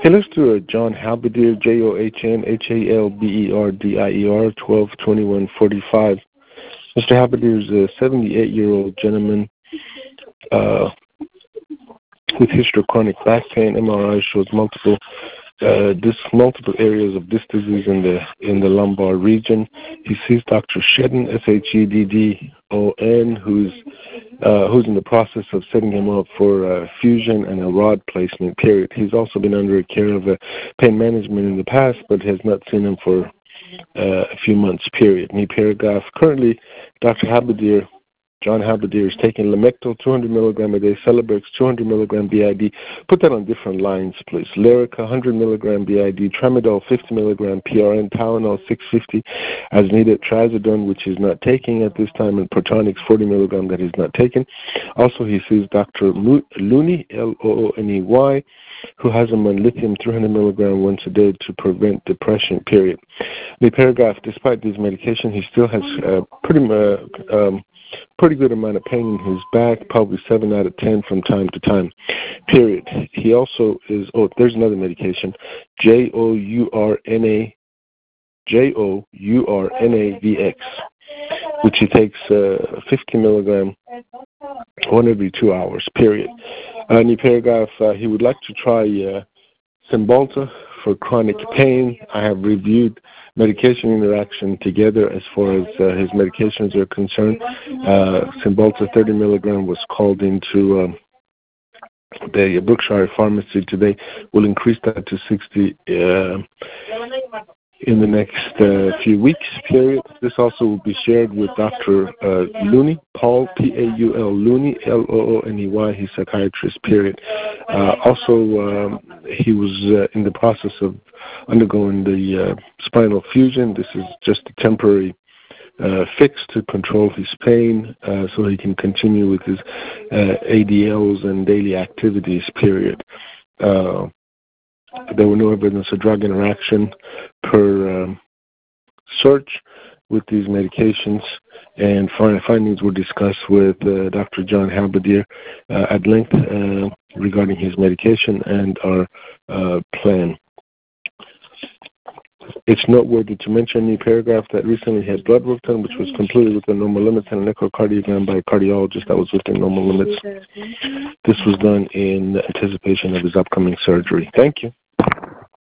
Okay, let's do John Halberdier, JOHN HALBERDIER, 12/21/45. Mr. Halberdier is a 78-year-old gentleman with history of chronic back pain. MRI shows multiple areas of disc disease in the lumbar region. He sees Dr. Sheddon, SHEDDON, who's in the process of setting him up for fusion and a rod placement. Period. He's also been under care of pain management in the past, but has not seen him for a few months. Period. Knee paragraph. Currently, Dr. Halberdier, John Halberdier, is taking Lamictal 200 milligram a day, Celebrex 200 milligram BID. Put that on different lines, please. Lyrica 100 milligram BID, Tramadol 50 milligram PRN, Tylenol 650 as needed, Trazodone, which he's not taking at this time, and Protonix 40 milligram that he's not taking. Also, he sees Dr. Looney, Looney, who has him on lithium 300 milligram once a day to prevent depression. Period. The paragraph. Despite these medications, he still has pretty good amount of pain in his back, probably 7 out of 10 from time to time. Period. He also is. There's another medication, JOURNAVX, which he takes 50 milligram 1 every 2 hours. Period. In the paragraph, he would like to try Cymbalta for chronic pain. I have reviewed medication interaction together as far as his medications are concerned. Cymbalta 30 milligram was called into the Brookshire Pharmacy today. We'll increase that to 60 in the next few weeks, period. This also will be shared with Dr. Looney, Paul, Paul, Looney, Looney, he's psychiatrist, period. Also, he was in the process of undergoing the spinal fusion. This is just a temporary fix to control his pain so he can continue with his ADLs and daily activities, period. There were no evidence of drug interaction per search with these medications, and findings were discussed with Dr. John Halberdier at length regarding his medication and our plan. It's noteworthy to mention in the paragraph that recently had blood work done, which was completed within normal limits, and an echocardiogram by a cardiologist that was within normal limits. This was done in anticipation of his upcoming surgery. Thank you.